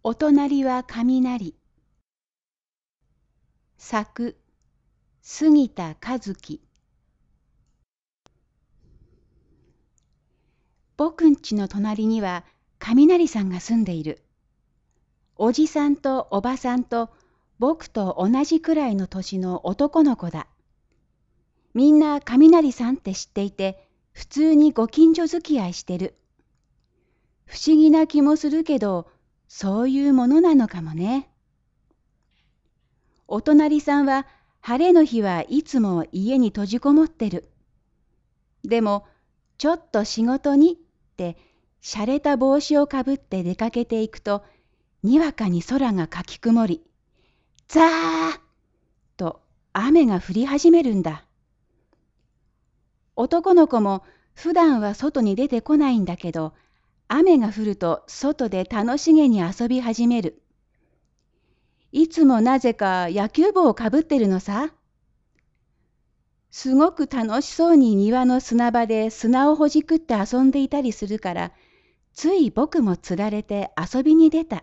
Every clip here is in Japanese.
お隣は雷。作、杉田和樹。僕んちの隣には雷さんが住んでいる。おじさんとおばさんと僕と同じくらいの年の男の子だ。みんな雷さんって知っていて、普通にご近所付き合いしてる。不思議な気もするけど、そういうものなのかもね。お隣さんは晴れの日はいつも家に閉じこもってる。でも、ちょっと仕事にって洒落た帽子をかぶって出かけていくと、にわかに空がかき曇り、ザーッと雨が降り始めるんだ。男の子も普段は外に出てこないんだけど、雨が降ると外で楽しげに遊び始める。いつもなぜか野球帽をかぶってるのさ。すごく楽しそうに庭の砂場で砂をほじくって遊んでいたりするから、つい僕もつられて遊びに出た。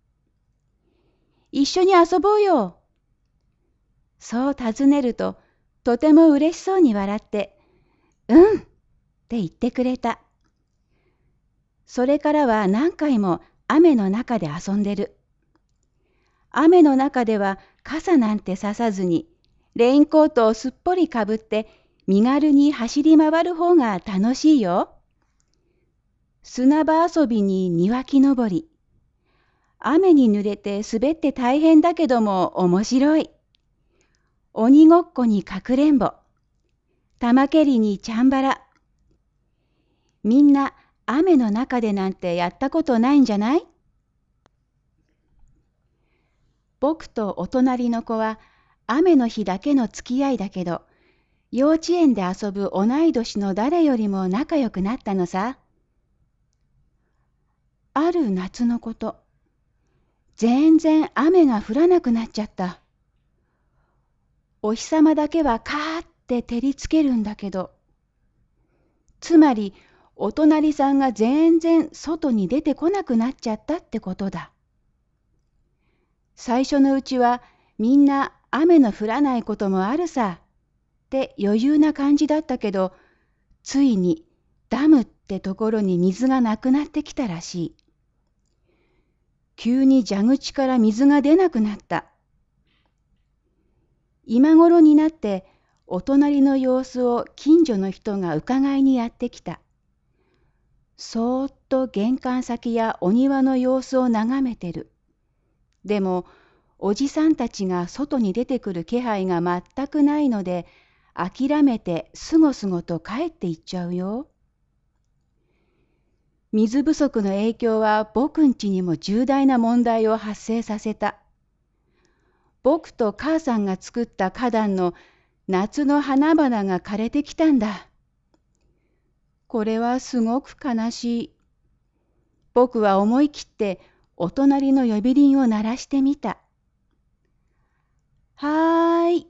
一緒に遊ぼうよ。そう尋ねると、とても嬉しそうに笑って、うんって言ってくれた。それからは何回も雨の中で遊んでる。雨の中では傘なんてささずに、レインコートをすっぽりかぶって身軽に走り回る方が楽しいよ。砂場遊びに庭木登り。雨に濡れて滑って大変だけども面白い。鬼ごっこにかくれんぼ。玉蹴りにチャンバラ。みんな雨の中でなんてやったことないんじゃない？僕とお隣の子は雨の日だけの付き合いだけど、幼稚園で遊ぶ同い年の誰よりも仲良くなったのさ。ある夏のこと、全然雨が降らなくなっちゃった。お日様だけはカーって照りつけるんだけど、つまりお隣さんが全然外に出てこなくなっちゃったってことだ。最初のうちはみんな雨の降らないこともあるさって余裕な感じだったけど、ついにダムってところに水がなくなってきたらしい。急に蛇口から水が出なくなった。今頃になってお隣の様子を近所の人が伺いにやってきた。そーっと玄関先やお庭の様子を眺めてる。でもおじさんたちが外に出てくる気配が全くないので、諦めてすごすごと帰っていっちゃうよ。水不足の影響は僕んちにも重大な問題を発生させた。僕と母さんが作った花壇の夏の花々が枯れてきたんだ。これはすごく悲しい。僕は思い切ってお隣の呼び鈴を鳴らしてみた。はーい。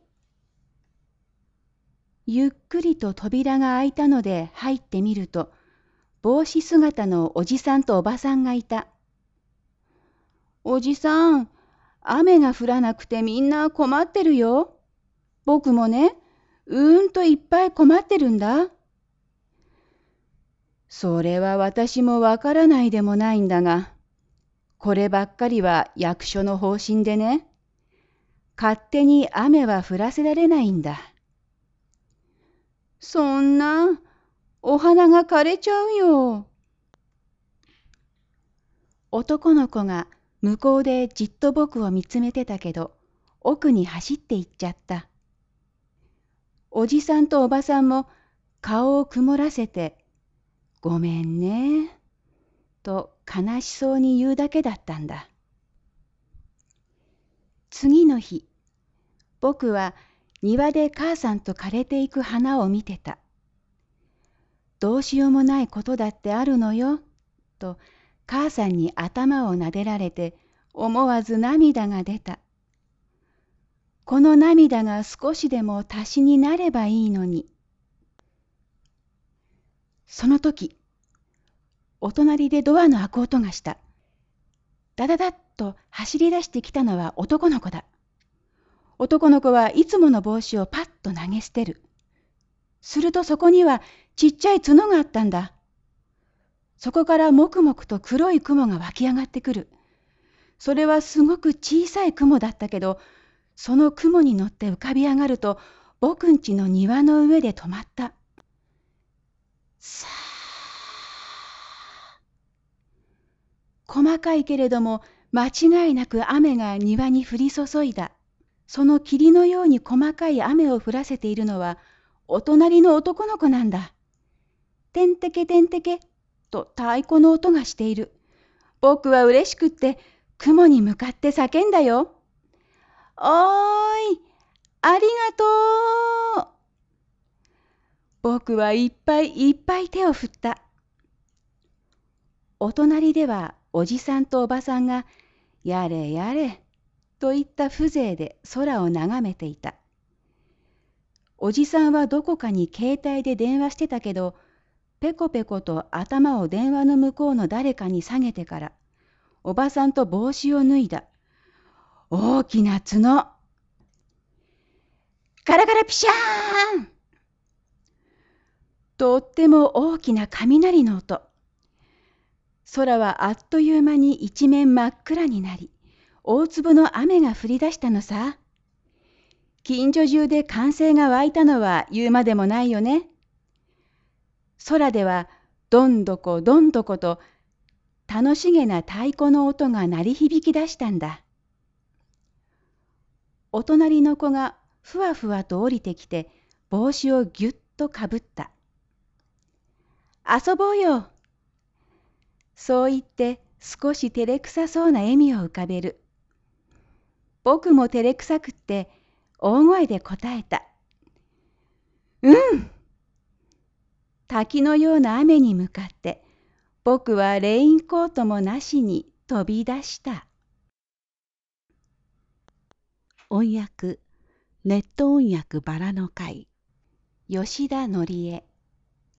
ゆっくりと扉が開いたので入ってみると、帽子姿のおじさんとおばさんがいた。おじさん、雨が降らなくてみんな困ってるよ。僕もね、いっぱい困ってるんだ。それは私もわからないでもないんだが、こればっかりは役所の方針でね、勝手に雨は降らせられないんだ。そんな、お花が枯れちゃうよ。男の子が向こうでじっと僕を見つめてたけど、奥に走って行っちゃった。おじさんとおばさんも顔を曇らせて、ごめんね、と悲しそうに言うだけだったんだ。次の日、僕は庭で母さんと枯れていく花を見てた。どうしようもないことだってあるのよ、と母さんに頭をなでられて思わず涙が出た。この涙が少しでも足しになればいいのに。その時、お隣でドアの開く音がした。 ダダダッと走り出してきたのは男の子だ。男の子はいつもの帽子をパッと投げ捨てる。するとそこにはちっちゃい角があったんだ。そこからもくもくと黒い雲が湧き上がってくる。それはすごく小さい雲だったけど、その雲に乗って浮かび上がると、僕んちの庭の上で止まった。さあ。細かいけれども、間違いなく雨が庭に降り注いだ。その霧のように細かい雨を降らせているのは、お隣の男の子なんだ。てんてけてんてけと太鼓の音がしている。僕は嬉しくって雲に向かって叫んだよ。おーい、ありがとう。僕はいっぱいいっぱい手を振った。お隣ではおじさんとおばさんがやれやれといった風情で空を眺めていた。おじさんはどこかに携帯で電話してたけど、ペコペコと頭を電話の向こうの誰かに下げてから、おばさんと帽子を脱いだ。大きな角。ガラガラピシャーン。とっても大きな雷の音。空はあっという間に一面真っ暗になり、大粒の雨が降り出したのさ。近所中で歓声が湧いたのは言うまでもないよね。空ではどんどこどんどこと楽しげな太鼓の音が鳴り響き出したんだ。お隣の子がふわふわと降りてきて帽子をぎゅっとかぶった。遊ぼうよ。そう言って少し照れくさそうな笑みを浮かべる。僕も照れくさくって大声で答えた。うん。滝のような雨に向かって僕はレインコートもなしに飛び出した。 音訳ネット音訳バラの会、 吉田のりえ。